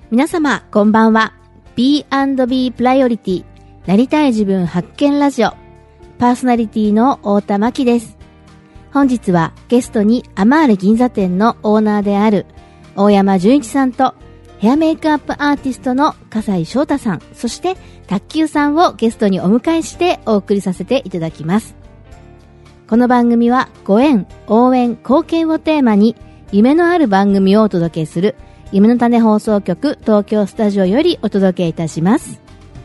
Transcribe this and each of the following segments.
皆様こんばんは。 B&B プライオリティなりたい自分発見ラジオパーソナリティの太田真希です。本日はゲストにアマーレ銀座店のオーナーである大山純一さんとヘアメイクアップアーティストの笠井翔太さん、そして卓球さんをゲストにお迎えしてお送りさせていただきます。この番組はご縁、応援、貢献をテーマに夢のある番組をお届けする夢の種放送局東京スタジオよりお届けいたします。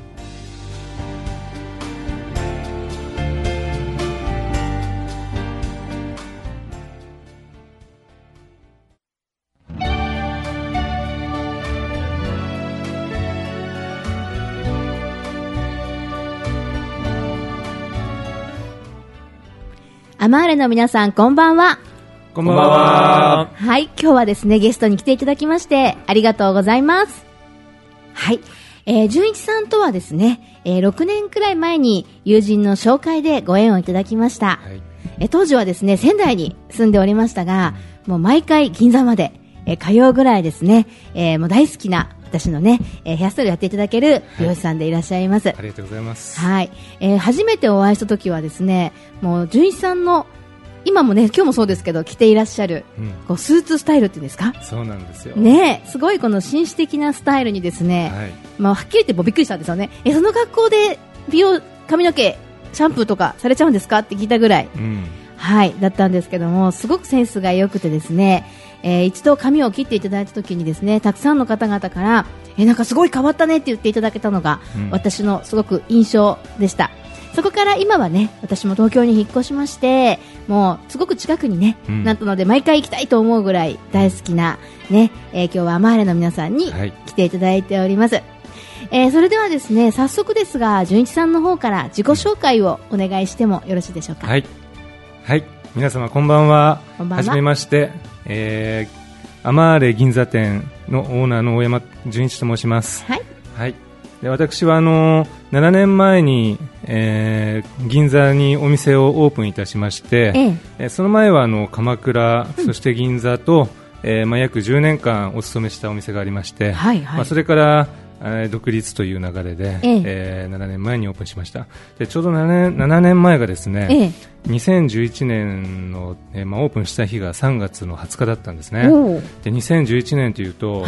アマーレの皆さんこんばんは。 こんばんは。 はい、今日はですねゲストに来ていただきましてありがとうございます。はい、純一さんとはですね、6年くらい前に友人の紹介でご縁をいただきました。はい、当時はですね仙台に住んでおりましたが、もう毎回銀座まで、通うぐらいですね、もう大好きな私のね、ヘアスタイルやっていただける美容師さんでいらっしゃいます。 ありがとうございます。 はい、初めてお会いした時はですね、もう純一さんの今もね、今日もそうですけど着ていらっしゃる、こうスーツスタイルっていうんですか。 そうなんですよね、すごいこの紳士的なスタイルにですね、はっきり言ってもびっくりしたんですよね。その格好で美容髪の毛シャンプーとかされちゃうんですかって聞いたぐらい、はい、だったんですけども、すごくセンスが良くてですね、一度髪を切っていただいた時にですね、たくさんの方々からなんかすごい変わったねって言っていただけたのが、私のすごく印象でした。そこから今はね、私も東京に引っ越しまして、もうすごく近くにね、なったので毎回行きたいと思うぐらい大好きなね、今日はアマーレの皆さんに来ていただいております。それではですね、早速ですが純一さんの方から自己紹介をお願いしてもよろしいでしょうか。 はい、はい、皆様こんばんは。はじめまして、アマーレ銀座店のオーナーの大山純一と申します。はい、はい、で私は7年前に、銀座にお店をオープンいたしまして、その前は鎌倉、そして銀座と、約10年間お勤めしたお店がありまして、それから独立という流れで、7年前にオープンしました。でちょうど7年前がですね、2011年の、オープンした日が3月の20日だったんですね。で2011年というと、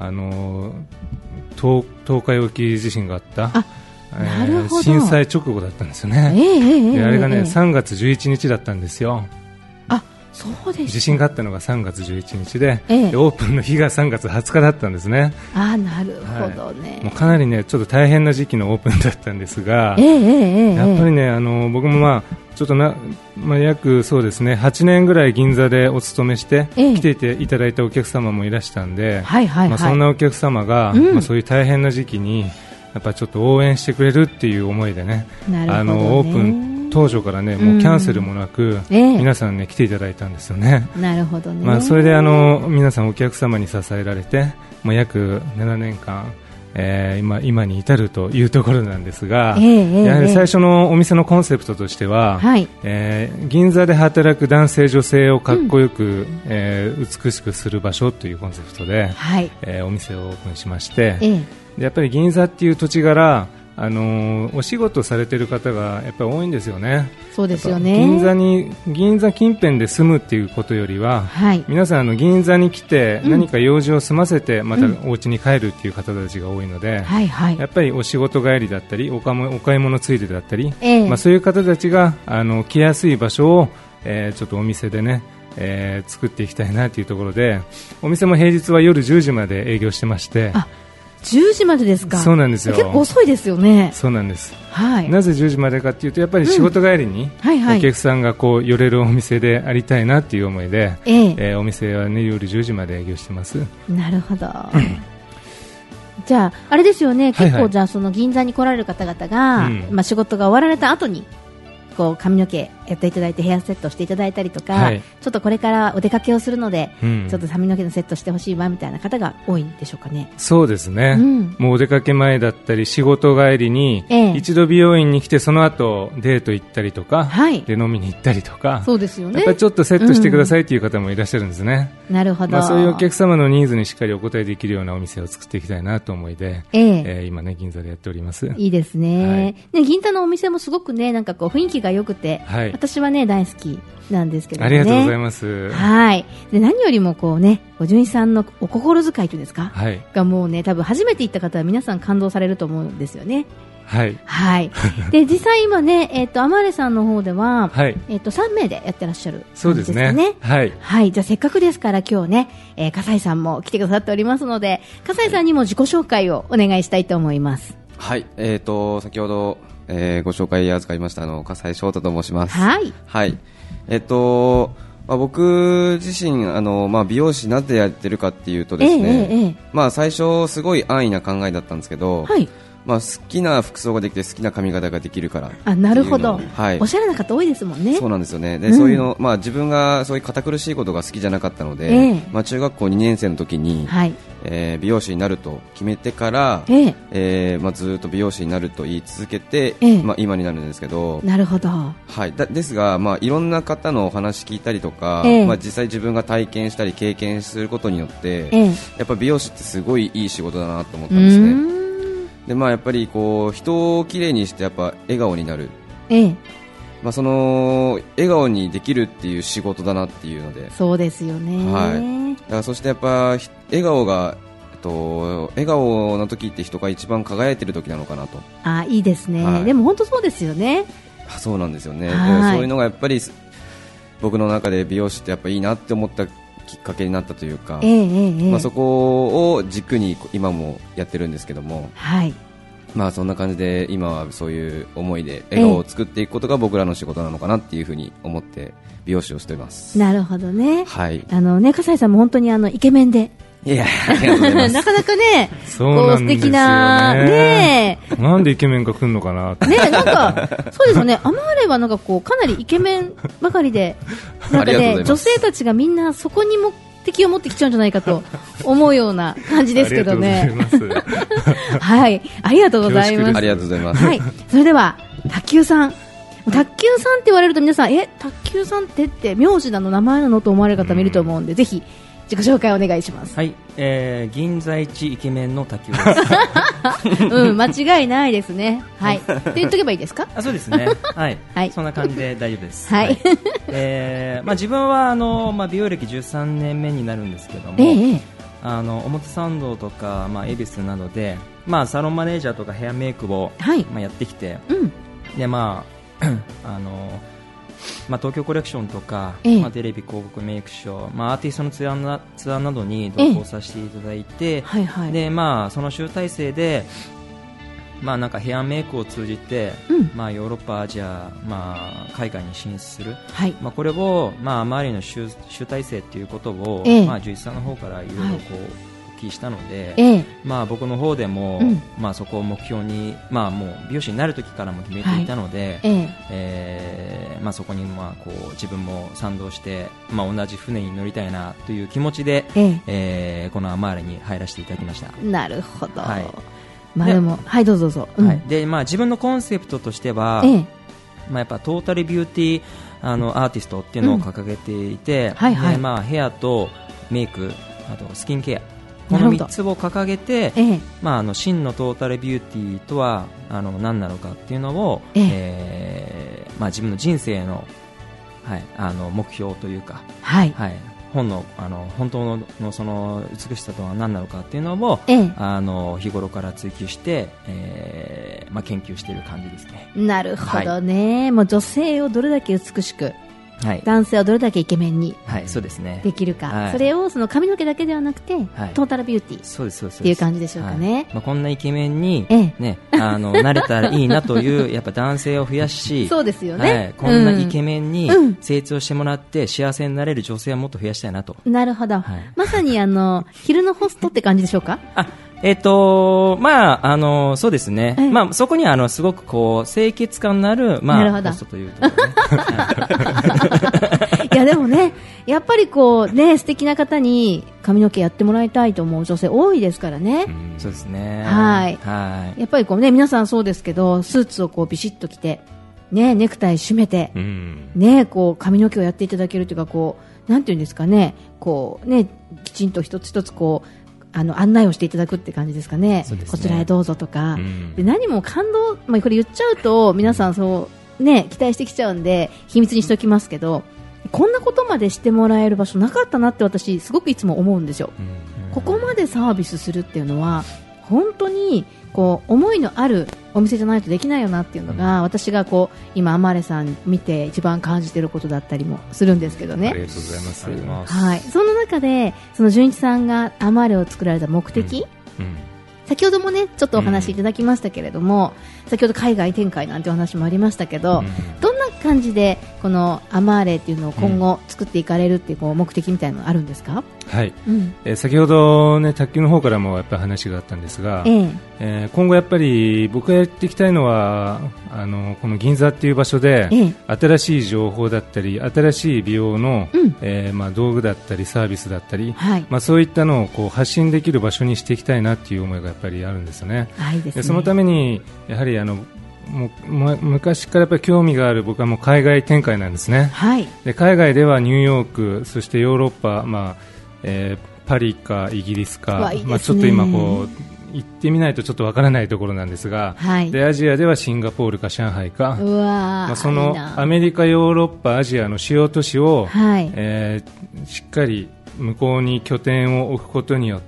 東海沖地震があった、震災直後だったんですよね。であれがね、3月11日だったんですよ。 そうです。 地震があったのが3月11日で、でオープンの日が3月20日だったんですね。 なるほどね。 もうかなりねちょっと大変な時期のオープンだったんですが、やっぱりね僕もちょっと約そうですね8年ぐらい銀座でお勤めして来ていただいたお客様もいらしたんで、そんなお客様が、そういう大変な時期にやっぱちょっと応援してくれるっていう思いでね、オープン当初からねもうキャンセルもなく、皆さんね来ていただいたんですよね。 なるほどね。 それで皆さんお客様に支えられて、約7年間、今に至るというところなんですが、やはり最初のお店のコンセプトとしては、銀座で働く男性女性をかっこよく、美しくする場所というコンセプトで、お店をオープンしまして、でやっぱり銀座っていう土地柄お仕事されている方がやっぱり多いんですよね。 そうですよね。 銀座近辺で住むっていうことよりは、皆さん銀座に来て何か用事を済ませてまたお家に帰るっていう方たちが多いので、やっぱりお仕事帰りだったりお買い物ついでだったり、そういう方たちが来やすい場所を、ちょっとお店でね作っていきたいなというところで、お店も平日は夜10時まで営業してまして。 10時までですか。 そうなんですよ。 結構遅いですよね。 そうなんです。なぜ10時までかというと、やっぱり仕事帰りにお客さんがこう寄れるお店でありたいなという思いで、お店は、ね、夜10時まで営業してます。 なるほど。じゃああれですよね、結構じゃあその銀座に来られる方々が、仕事が終わられた後にこう髪の毛やっていただいてヘアセットしていただいたりとか、ちょっとこれからお出かけをするので、ちょっと髪の毛のセットしてほしいわみたいな方が多いんでしょうかね。 そうですね、もうお出かけ前だったり仕事帰りに一度美容院に来てその後デート行ったりとか、で飲みに行ったりとか、 そうですよね、 やっぱりちょっとセットしてくださいという方もいらっしゃるんですね。 なるほど、 そういうお客様のニーズにしっかりお応えできるようなお店を作っていきたいなと思いで、今ね銀座でやっております。 いいですね、ね、銀座のお店もすごくね、なんかこう雰囲気が良くて、私はね大好きなんですけどね。 ありがとうございます。 はい。で、何よりもこうね、純一さんのお心遣いというんですか、がもうね、多分初めて行った方は皆さん感動されると思うんですよね。はい。はい。で、実際今ね、アマーレさんの方では、3名でやってらっしゃる、 そうですね。はい。 はい。じゃあせっかくですから今日ね、笠井さんも来てくださっておりますので、笠井さんにも自己紹介をお願いしたいと思います。 はい。先ほど、ご紹介預かりました笠井翔太と申します。 はい。 はい。僕自身美容師なぜやってるかっていうとですね、最初すごい安易な考えだったんですけど、好きな服装ができて好きな髪型ができるから。 あ、なるほど、おしゃれな方多いですもんね。 そうなんですよね。で、そういうの、自分がそういう堅苦しいことが好きじゃなかったので、中学校2年生の時に、美容師になると決めてから、ずっと美容師になると言い続けて、今になるんですけど。 なるほど。 ですが、いろんな方のお話聞いたりとか、実際自分が体験したり経験することによって、やっぱ美容師ってすごいいい仕事だなと思ったんですね。で、やっぱりこう人をきれいにしてやっぱ笑顔になる、その笑顔にできるっていう仕事だなっていうので。 そうですよね。 だからそしてやっぱ笑顔の時って人が一番輝いてる時なのかなと。 あ、いいですね。でも本当そうですよね。 そうなんですよね。そういうのがやっぱり僕の中で美容師ってやっぱいいなって思ったきっかけになったというか、そこを軸に今もやってるんですけども、そんな感じで今はそういう思いで笑顔を作っていくことが僕らの仕事なのかなっていうふうに思って美容師をしています。 なるほどね。 はい。 笠井さんも本当にイケメンで。 いや、ありがとうございます。 なかなかね、 そうなんですよね。 素敵な、ね。 なんでイケメンが来るのかなって。 ね、なんか、そうですよね。アマーレはなんかこう、かなりイケメンばかりで、なんかね、女性たちがみんなそこに目的を持ってきちゃうんじゃないかと思うような感じですけどね。はい。ありがとうございます。 ありがとうございます。 はい。それでは、卓球さん。卓球さんって言われると皆さん、卓球さんって名字なの名前なのと思われる方もいると思うんで、ぜひ、自己紹介お願いします。 はい、銀座一イケメンの卓球です 。間違いないですね。はい。って言っとけばいいですか？ そうですね。はい。そんな感じで大丈夫です。 はい。 自分は美容歴13年目になるんですけども、表参道とか恵比寿などでサロンマネージャーとかヘアメイクをやってきて、で東京コレクションとか、テレビ広告メイクショー、アーティストのツアーなどに同行させていただいて、でその集大成で、なんかヘアメイクを通じて、ヨーロッパ、アジア、海外に進出する、これを、周りの集大成ということを、純一さんの方からいろいろお聞きしたので、僕の方でも、そこを目標に、もう美容師になる時からも決めていたので、そこに自分も賛同して、同じ船に乗りたいなという気持ちで、このアマーレに入らせていただきました。 なるほど。でも、どうぞ。 で、自分のコンセプトとしては、やっぱトータルビューティーアーティストっていうのを掲げていて、ヘアとメイク、あとスキンケア、この3つを掲げて、真のトータルビューティーとは何なのかっていうのを、自分の人生の、目標というか、本当のその美しさとは何なのかっていうのを、日頃から追求して、研究している感じですね。 なるほどね。もう女性をどれだけ美しく、男性をどれだけイケメンにできるか、それをその髪の毛だけではなくて、トータルビューティーっていう感じでしょうかね。 こんなイケメンに、なれたらいいなというやっぱ男性を増やし、 そうですよね。 こんなイケメンに成長してもらって幸せになれる女性はもっと増やしたいなと。 なるほど。まさに昼のホストって感じでしょうか？ そうですね、そこにはそごくこう清潔感のある、ホストというところねいやでもね、やっぱりこうね、素敵な方に髪の毛やってもらいたいと思う女性多いですからね。 そうですね。 はい。やっぱりこうね、皆さんそうですけど、スーツをこうビシッと着て、ね、ネクタイ締めて、ね、こう髪の毛をやっていただけるというか、こうなんていうんですかね、こうね、きちんと一つ一つこう案内をしていただくって感じですかね。こちらへどうぞとか、で何も感動、これ言っちゃうと皆さんそうね、期待してきちゃうんで秘密にしておきますけど、こんなことまでしてもらえる場所なかったなって私すごくいつも思うんですよ。ここまでサービスするっていうのは本当にこう思いのあるお店じゃないとできないよなっていうのが、私がこう今アマーレさん見て一番感じていることだったりもするんですけどね。 ありがとうございます。 はい、その中でその純一さんがアマーレを作られた目的、先ほどもねちょっとお話しいただきましたけれども、先ほど海外展開なんてお話もありましたけど、どんな感じでこのアマーレっていうのを今後作っていかれるっていうこう目的みたいなのあるんですか？ はい、先ほどね卓球の方からもやっぱり話があったんですが、今後やっぱり僕がやっていきたいのはこの銀座っていう場所で、新しい情報だったり新しい美容の、道具だったりサービスだったり、そういったのをこう発信できる場所にしていきたいなっていう思いがやっぱりあるんですよね。でそのためにやはり昔からやっぱり興味がある僕はもう海外展開なんですね。で海外ではニューヨーク、そしてヨーロッパ、パリかイギリスか、ちょっと今こう行ってみないとちょっとわからないところなんですが、でアジアではシンガポールか上海か、そのアメリカ、ヨーロッパ、アジアの主要都市を、しっかり向こうに拠点を置くことによって、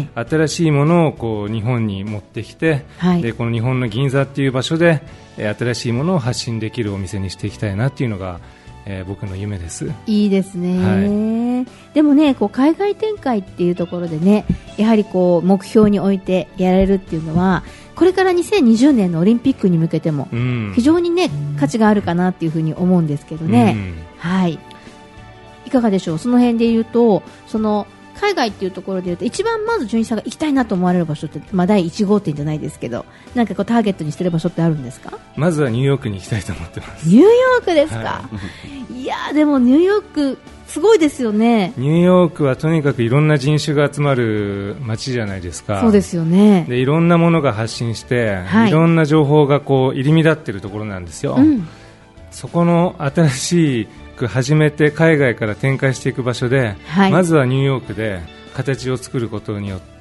新しいものをこう日本に持ってきて、でこの日本の銀座っていう場所で、新しいものを発信できるお店にしていきたいなっていうのが、僕の夢です。 いいですね、でもねこう海外展開っていうところでね、やはりこう目標に置いてやられるっていうのはこれから2020年のオリンピックに向けても非常にね、価値があるかなっていうふうに思うんですけどね、いかがでしょう。その辺で言うとその海外っていうところで言うと一番まず純一さんが行きたいなと思われる場所って、第1号店じゃないですけど、なんかこうターゲットにしてる場所ってあるんですか？ まずはニューヨークに行きたいと思ってます。 ニューヨークですか？いやでもニューヨークすごいですよね。 ニューヨークはとにかくいろんな人種が集まる街じゃないですか。 そうですよね。 でいろんなものが発信して、いろんな情報がこう入り乱っているところなんですよ、そこの新しい初めて海外から展開していく場所で、まずはニューヨークで形を作ることによって、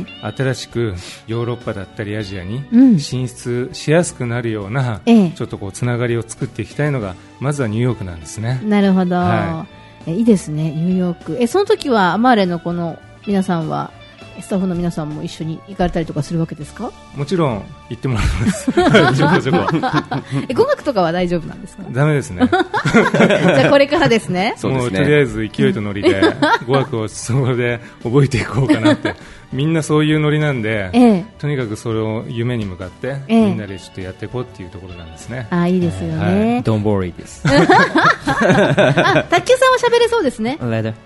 新しくヨーロッパだったりアジアに進出しやすくなるような、ちょっとこうつながりを作っていきたいのがまずはニューヨークなんですね。 なるほど、いいですねニューヨーク。その時はアマーレのこの皆さんはスタッフの皆さんも一緒に行かれたりとかするわけですか？ もちろん行ってもらいますちょこちょこ語学とかは大丈夫なんですか？ ダメですねじゃあこれからですね。 もうとりあえず勢いとノリで語学をそこで覚えていこうかなってみんなそういうノリなんで、とにかくそれを夢に向かって、みんなでちょっとやっていこうっていうところなんですね。 いいですよね、 Don't worry です卓球さんは喋れそうですね。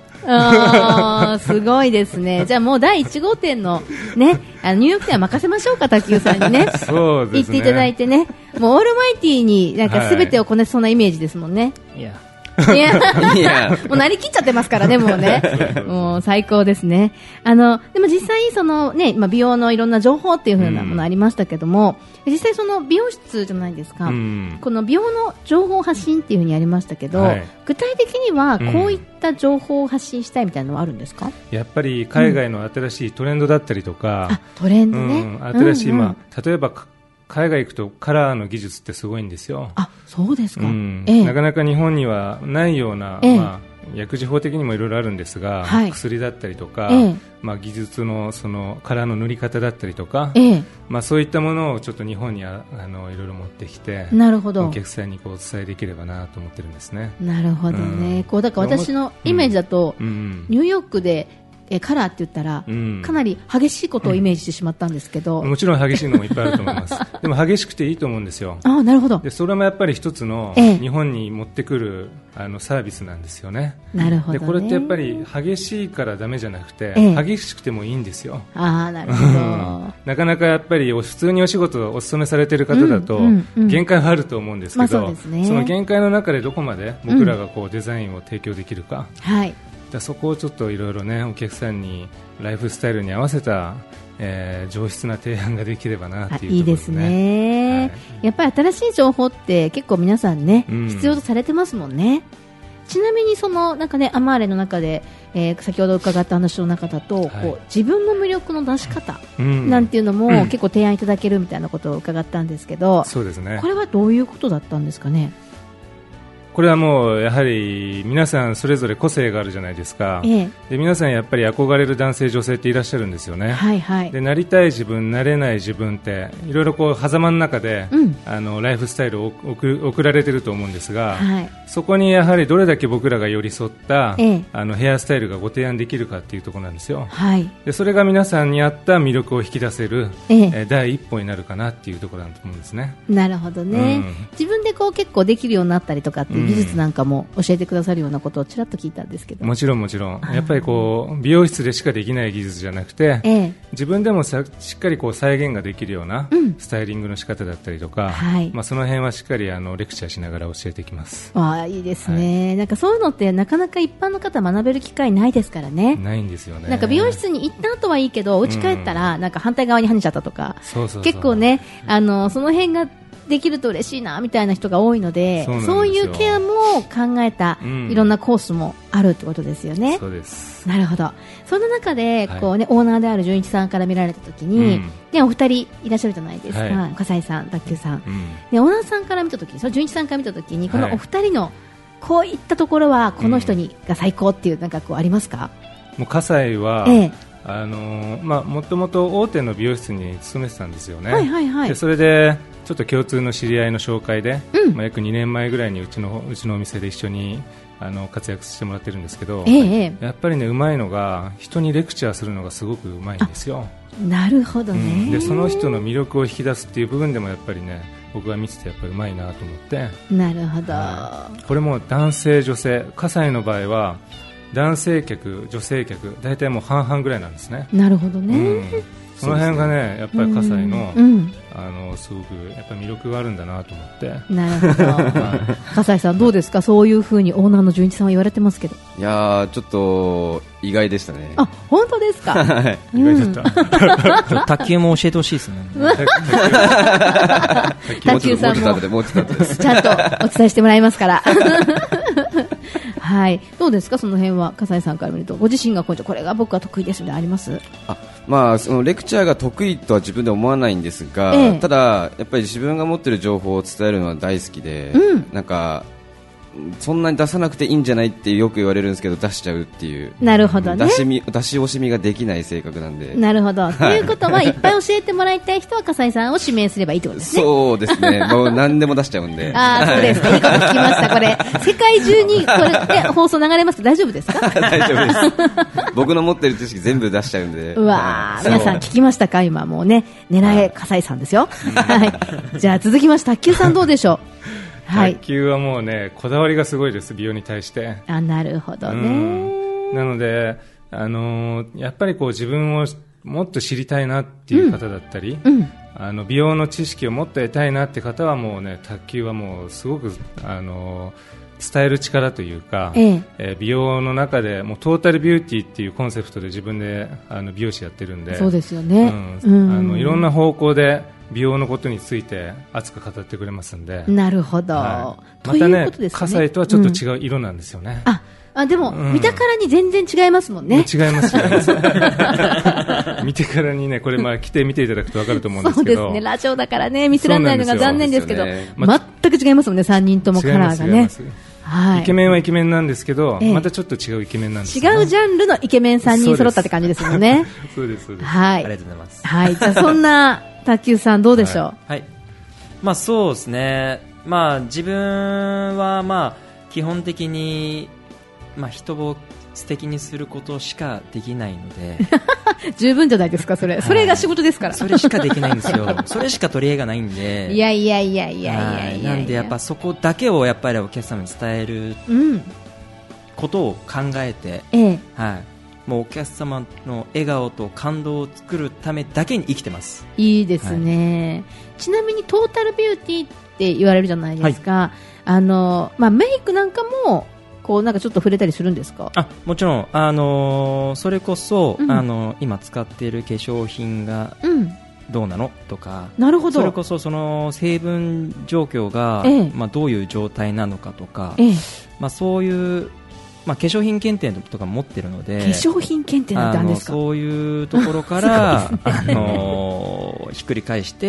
すごいですね。じゃあもう第1号店のね、ニューヨーク店は任せましょうか、卓球さんにね。 そうですね。 行っていただいてね、もうオールマイティーになんか全てをこなしそうなイメージですもんね。いやもうなりきっちゃってますからね、もうね。もう最高ですね。でも実際そのね、美容のいろんな情報っていう風なものありましたけども、実際その美容室じゃないですか。この美容の情報発信っていう風にありましたけど、具体的にはこういった情報を発信したいみたいなのはあるんですか？ やっぱり海外の新しいトレンドだったりとか、 トレンドね。 新しい例えば海外行くとカラーの技術ってすごいんですよ。 そうですか。 なかなか日本にはないような、薬事法的にもいろいろあるんですが、薬だったりとか、技術のそのカラーの塗り方だったりとか、そういったものをちょっと日本にいろいろ持ってきて、 なるほど、 お客さんにこうお伝えできればなと思ってるんですね。 なるほどね。だから私のイメージだと、ニューヨークでカラーって言ったら、かなり激しいことをイメージしてしまったんですけど、 もちろん激しいのもいっぱいあると思いますでも激しくていいと思うんですよ。 なるほど。 でそれもやっぱり一つの日本に持ってくるサービスなんですよね。 なるほどね。 でこれってやっぱり激しいからダメじゃなくて、激しくてもいいんですよ。 なるほどなかなかやっぱり普通にお仕事をお勤めされている方だと、限界はあると思うんですけど、その限界の中でどこまで僕らがデザインを提供できるか、そこをちょっといろいろね、お客さんにライフスタイルに合わせた、上質な提案ができればなっていうところですね。いいですね、 やっぱり新しい情報って結構皆さんね、必要とされてますもんね。ちなみになんかね、アマーレの中で、先ほど伺った話の中だと、自分の魅力の出し方なんていうのも、結構提案いただけるみたいなことを伺ったんですけど、 そうですね。 これはどういうことだったんですかね。 これはもうやはり皆さんそれぞれ個性があるじゃないですか、で皆さんやっぱり憧れる男性女性っていらっしゃるんですよね、でなりたい自分なれない自分っていろいろ狭間の中で、ライフスタイルを送られていると思うんですが、そこにやはりどれだけ僕らが寄り添った、ヘアスタイルがご提案できるかっていうところなんですよ、でそれが皆さんに合った魅力を引き出せる、第一歩になるかなっていうところだと思うんですね。 なるほどね、自分で結構できるようになったりとかっていう技術なんかも教えてくださるようなことをちらっと聞いたんですけど。 もちろんやっぱり美容室でしかできない技術じゃなくて、自分でもしっかり再現ができるようなスタイリングの仕方だったりとか、その辺はしっかりレクチャーしながら教えていきます。 いいですね、なんかそういうのってなかなか一般の方学べる機会ないですからね。 ないんですよね。 なんか美容室に行った後はいいけど、家帰ったらなんか反対側に跳ねちゃったとか、結構ね、その辺ができると嬉しいなみたいな人が多いので、そういうケアも考えたいろんなコースもあるってことですよね。 そうです。 なるほど。その中でオーナーである純一さんから見られたときに、お二人いらっしゃるじゃないですか、笠井さん、卓球さん、でオーナーさんから見たとき、純一さんから見たときに、このお二人のこういったところはこの人が最高っていうなんかありますか？ もう笠井は、もともと大手の美容室に勤めてたんですよね、でそれでちょっと共通の知り合いの紹介で、約2年前ぐらいにうちのお店で一緒に活躍してもらってるんですけど、やっぱりね、うまいのが人にレクチャーするのがすごくうまいんですよ。 なるほどね。 でその人の魅力を引き出すっていう部分でもやっぱりね、僕が見ててやっぱりうまいなと思って。 なるほど、 これも男性女性、笠井の場合は男性客女性客大体もう半々ぐらいなんですね。 なるほどね、 その辺がね、やっぱり笠井の、すごくやっぱ魅力があるんだなと思って。 なるほど笠井さんどうですか、そういう風にオーナーの純一さんは言われてますけど。 いやちょっと意外でしたね。 本当ですか意外だった、 卓球も教えてほしいですね卓球さんももうちょっとですちゃんとお伝えしてもらいますからどうですか、その辺は笠井さんから見ると、ご自身がこれが僕は得意ですみたいなあります？ そのレクチャーが得意とは自分で思わないんですが、ただやっぱり自分が持っている情報を伝えるのは大好きで、なんかそんなに出さなくていいんじゃないってよく言われるんですけど、出しちゃうっていう。 なるほどね。出し惜しみができない性格なんで。 なるほど。ということはいっぱい教えてもらいたい人は笠井さんを指名すればいいってことですね。 そうですね。もう何でも出しちゃうんで。 そうですか。いいこと聞きました。これ世界中にこれで放送流れますけど大丈夫ですか？ 大丈夫です。僕の持ってる知識全部出しちゃうんで。 皆さん聞きましたか？今もうね、狙え笠井さんですよ。じゃあ続きまして卓球さんどうでしょう？ 卓球はもうね、こだわりがすごいです、美容に対して。 なるほどね。 なので、やっぱり自分をもっと知りたいなっていう方だったり、美容の知識をもっと得たいなって方はもうね、卓球はもうすごく伝える力というか、美容の中でもうトータルビューティーっていうコンセプトで自分で美容師やってるんで。 そうですよね、 いろんな方向で美容のことについて熱く語ってくれますんで。 なるほど、 またね、笠井とはちょっと違う色なんですよね。 でも、見たからに全然違いますもんね。 違います見てからにね、これ来て見ていただくと分かると思うんですけど。 そうですね、ラジオだからね見せられないのが残念ですけど、全く違いますもんね、3人ともカラーがね。 イケメンはイケメンなんですけど、またちょっと違うイケメンなんです、 違うジャンルのイケメン3人揃ったって感じですもんね。 そうですそうです。 ありがとうございます。 じゃあそんな卓球さんどうでしょう？そうですね。自分は基本的に人を素敵にすることしかできないので十分じゃないですかそれが仕事ですからそれしかできないんですよそれしか取り柄がないんでいやなんでやっぱそこだけをやっぱりお客様に伝えることを考えて、もうお客様の笑顔と感動を作るためだけに生きてます。 いいですね、ちなみにトータルビューティーって言われるじゃないですか、メイクなんかもこうなんかちょっと触れたりするんですか？ もちろん、それこそ、今使っている化粧品がどうなのとか、 なるほど。 それこそその成分状況が、どういう状態なのかとか、そういう化粧品検定とか持ってるので、 化粧品検定なんてあるんですか？ そういうところからひっくり返して、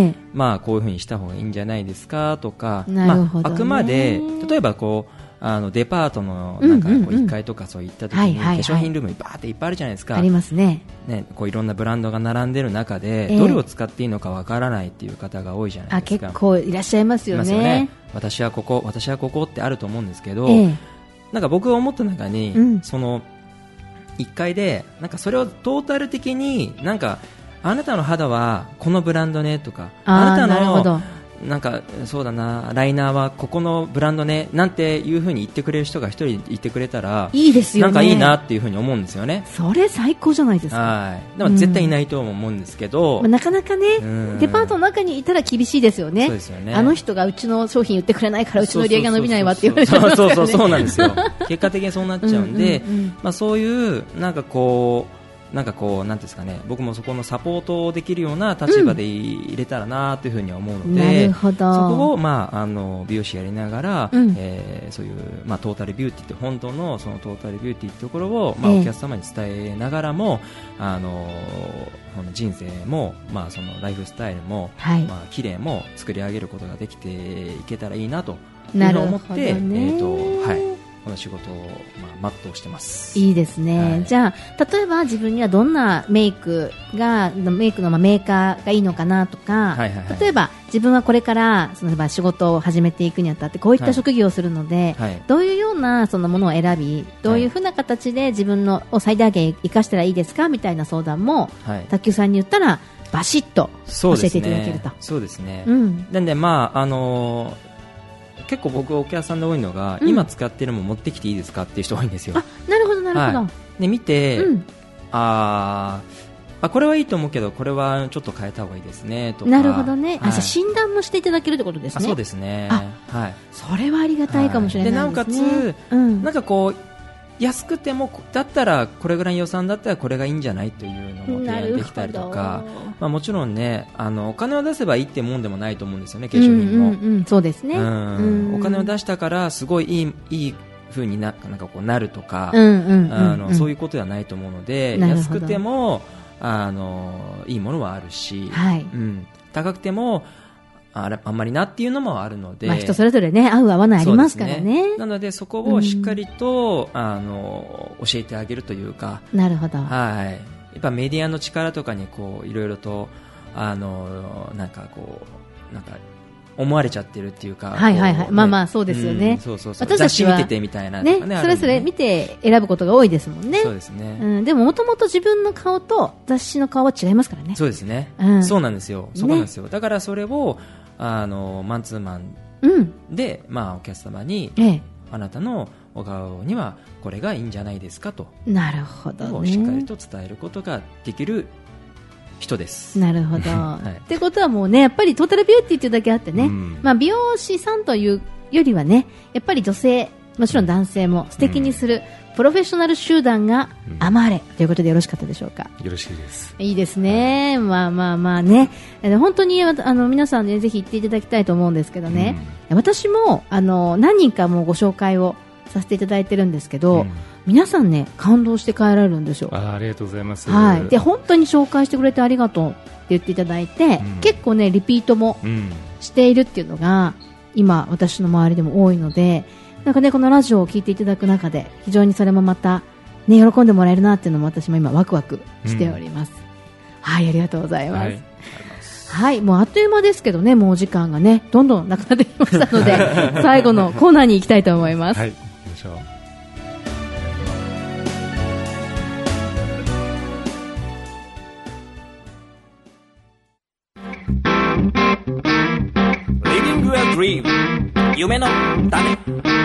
こういうふうにした方がいいんじゃないですかとか、あくまで例えばこうデパートのなんかこう1階とかそういった時に化粧品ルームにバーっていっぱいあるじゃないですか。 ありますね。 こういろんなブランドが並んでる中で、どれを使っていいのかわからないっていう方が多いじゃないですか。 結構いらっしゃいますよね。 私はここってあると思うんですけど、なんか僕が思った中に、その1階でなんかそれをトータル的になんかあなたの肌はこのブランドねとか、あなたのなんかそうだなライナーはここのブランドねなんていう風に言ってくれる人が一人いてくれたらいいですよね。 なんかいいなっていう風に思うんですよね。 それ最高じゃないですか。 でも絶対いないと思うんですけど、 なかなかね、デパートの中にいたら厳しいですよね。 そうですよね。 あの人がうちの商品売ってくれないからうちの売り上げが伸びないわって言われちゃいますからね。 そうなんですよ結果的にそうなっちゃうんで、そういうなんかこうなんていうんですかね、僕もそこのサポートできるような立場で入れたらなというふうには思うので、そこを美容師やりながら、そういうトータルビューティーって本当のそのトータルビューティーってところをお客様に伝えながらも、人生もそのライフスタイルも綺麗も作り上げることができていけたらいいなというふうに思って、この仕事を全うしてます。 いいですね。じゃあ例えば自分にはどんなメイクのメーカーがいいのかなとか、例えば自分はこれから仕事を始めていくにあたってこういった職業をするので、どういうようなそのものを選び、どういうふうな形で自分のを最大限生かしたらいいですかみたいな相談も、卓球さんに言ったらバシッと教えていただけると。 そうですね。なんで結構僕お客さんで多いのが、今使ってるのも持ってきていいですかっていう人多いんですよ。 なるほどなるほど。 で見て、これはいいと思うけどこれはちょっと変えた方がいいですねとか。なるほどね。じゃあ診断もしていただけるってことですね。 そうですね。 それはありがたいかもしれないですね。 でなおかつ、なんかこう安くてもだったらこれぐらいの予算だったらこれがいいんじゃないというのも提案できたりとか、もちろんねお金を出せばいいってもんでもないと思うんですよね、化粧品も。 そうですね。 お金を出したからすごいいい風になんかこうなるとか、そういうことではないと思うので、安くてもいいものはあるし、高くてもあんまりなっていうのもあるので、 人それぞれね合う合わないありますからね。 なのでそこをしっかりと、教えてあげるというか。 なるほど。 やっぱメディアの力とかにこういろいろとなんか思われちゃってるっていうか。そうですよね。 雑誌見ててみたいなね。 それぞれ見て選ぶことが多いですもんね。 そうですね。 でももともと自分の顔と雑誌の顔は違いますからね。 そうですね。そうなんですよ。そこなんですよ。だからそれをマンツーマンでお客様に、あなたのお顔にはこれがいいんじゃないですかと。 なるほどね。 しっかりと伝えることができる人です。 なるほど。ってことはもうね、やっぱりトータルビューティーっていうだけあってね、美容師さんというよりはね、やっぱり女性、もちろん男性も素敵にするプロフェッショナル集団がアマーレということでよろしかったでしょうか。 よろしいです。 いいですね。ね、本当に皆さんねぜひ行っていただきたいと思うんですけどね、私も何人かもうご紹介をさせていただいてるんですけど、皆さんね感動して帰られるんですよ。 ありがとうございます。 で本当に紹介してくれてありがとうって言っていただいて、結構ねリピートもしているっていうのが今私の周りでも多いので、なんかねこのラジオを聞いていただく中で非常にそれもまたね喜んでもらえるなっていうのも私も今ワクワクしております。ありがとうございます。もうあっという間ですけどね、もうお時間がねどんどんなくなってきましたので最後のコーナーに行きたいと思います。 行きましょう。 夢の種。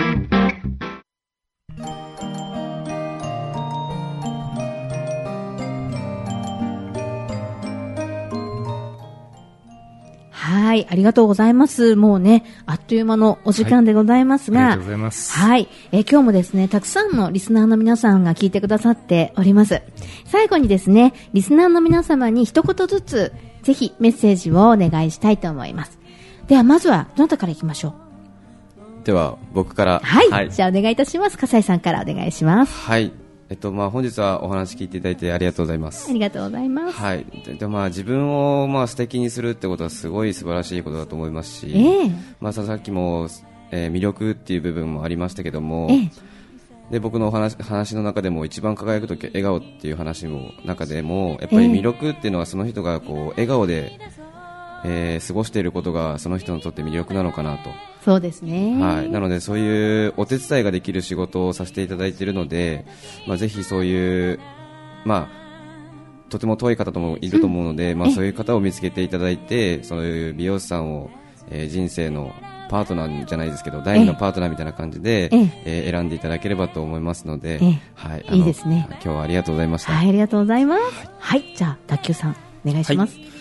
はい、ありがとうございます。もうね、あっという間のお時間でございますが、 ありがとうございます。 はい、今日もですね、たくさんのリスナーの皆さんが聞いてくださっております。最後にですね、リスナーの皆様に一言ずつ、ぜひメッセージをお願いしたいと思います。では、まずは、どなたからいきましょう。では、僕から。 はい。はい、じゃあ、お願いいたします。笠井さんからお願いします。 はい。本日はお話聞いていただいてありがとうございます。 ありがとうございます。 はい。自分を素敵にするってことはすごい素晴らしいことだと思いますし、さっきも、魅力っていう部分もありましたけども、で僕の話の中でも一番輝くとき笑顔っていう話の中でもやっぱり魅力っていうのはその人がこう笑顔で、過ごしていることがその人にとって魅力なのかなと。 そうですね。 はい。なのでそういうお手伝いができる仕事をさせていただいているので、ぜひそういうとても遠い方ともいると思うので、そういう方を見つけていただいて、そういう美容師さんを、人生のパートナーじゃないですけど第二のパートナーみたいな感じで、選んでいただければと思いますので、はい、 いいですね。 今日はありがとうございました。 はい、ありがとうございます。はい、じゃあ卓球さんお願いします。はい、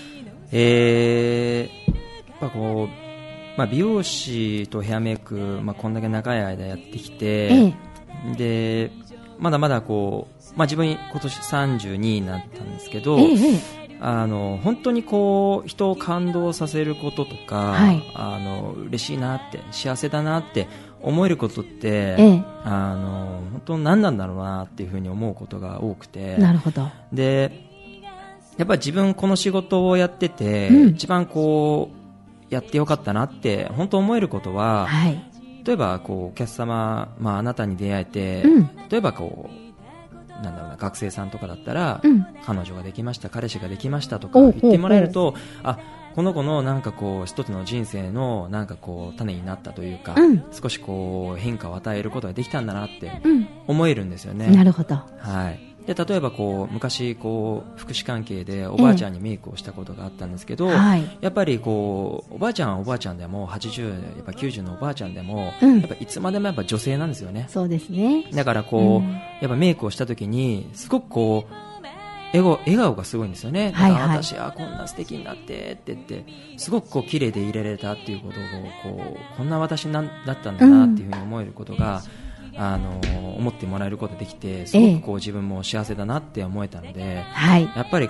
美容師とヘアメイク、こんだけ長い間やってきて、でまだまだ自分今年32になったんですけど、本当に人を感動させることとか、嬉しいなって幸せだなって思えることって、本当何なんだろうなっていうふうに思うことが多くて。 なるほど。 でやっぱり自分この仕事をやってて、一番やってよかったなって本当思えることは、例えばお客様、あなたに出会えて、例えば学生さんとかだったら、彼女ができました彼氏ができましたとか言ってもらえると、この子の一つの人生の種になったというか、少し変化を与えることができたんだなって思えるんですよね。 なるほど。 はい。で例えば昔福祉関係でおばあちゃんにメイクをしたことがあったんですけど、やっぱりおばあちゃんはおばあちゃんでも80やっぱ90のおばあちゃんでも、やっぱいつまでもやっぱ女性なんですよね。 そうですね。 だからやっぱメイクをした時にすごく笑顔がすごいんですよね。私はこんな素敵になってって言ってすごく綺麗でいられたっていうことをこんな私だったんだなっていうふうに思えることが、思ってもらえることができて、すごく自分も幸せだなって思えたので、やっぱり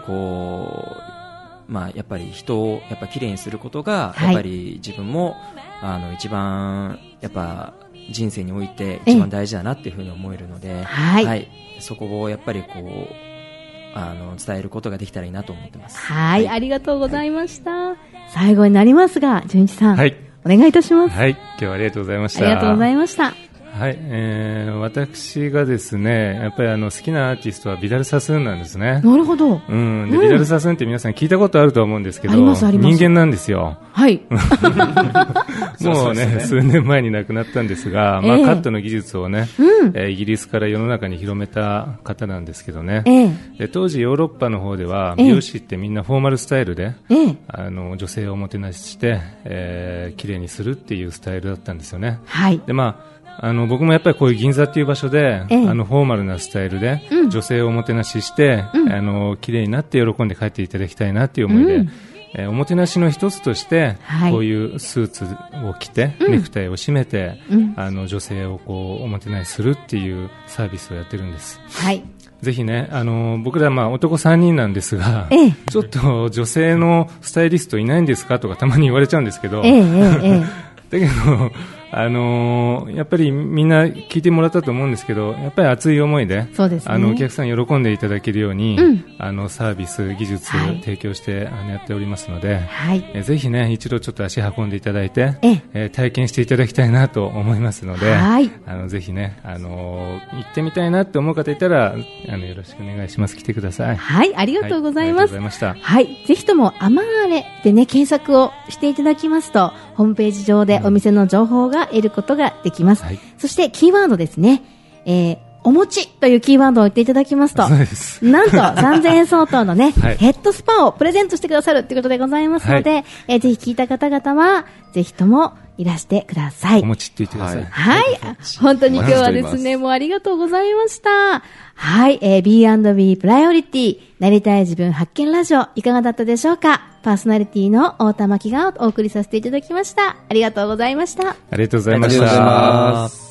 やっぱり人をやっぱ綺麗にすることが、やっぱり自分も一番やっぱ人生において一番大事だなっていうふうに思えるので、そこをやっぱり伝えることができたらいいなと思ってます。 はい、ありがとうございました。最後になりますが、純一さん、お願いいたします。 はい、今日はありがとうございました。 ありがとうございました。 はい、私がですね、やっぱり好きなアーティストはビダル・サスーンなんですね。 なるほど。 でビダル・サスーンって皆さん聞いたことあると思うんですけど、人間なんですよ。 はい。 もうね、数年前に亡くなったんですが、カットの技術をね、イギリスから世の中に広めた方なんですけどね。で当時ヨーロッパの方では美容師ってみんなフォーマルスタイルで、女性をおもてなしして、綺麗にするっていうスタイルだったんですよね。で僕もやっぱりこういう銀座っていう場所で、フォーマルなスタイルで、女性をおもてなしして、綺麗になって喜んで帰っていただきたいなっていう思いで、おもてなしの一つとして、こういうスーツを着て、ネクタイを締めて、女性をおもてなしするっていうサービスをやってるんです。ぜひね、僕ら男3人なんですが、ちょっと女性のスタイリストいないんですかとかたまに言われちゃうんですけど、だけどやっぱりみんな聞いてもらったと思うんですけど、やっぱり熱い思いで、お客さん喜んでいただけるように、サービス技術を提供して、やっておりますので、ぜひね一度ちょっと足運んでいただいて、体験していただきたいなと思いますので、ぜひね行ってみたいなって思う方いたらよろしくお願いします。来てください。 はい、ありがとうございます。 ありがとうございました。 はい、ぜひともアマーレでね検索をしていただきますと、ホームページ上でお店の情報が得ることができます。そしてキーワードですね、お餅というキーワードを言っていただきますと、なんと3000円相当のね、ヘッドスパをプレゼントしてくださるということでございますので、ぜひ聞いた方々はぜひともいらしてください。 お持ちって言ってください。 はい。本当に今日はですね、もうありがとうございました。はい。B&B プライオリティ、なりたい自分発見ラジオ、いかがだったでしょうか。パーソナリティの太田真希がお送りさせていただきました。ありがとうございました。 ありがとうございました。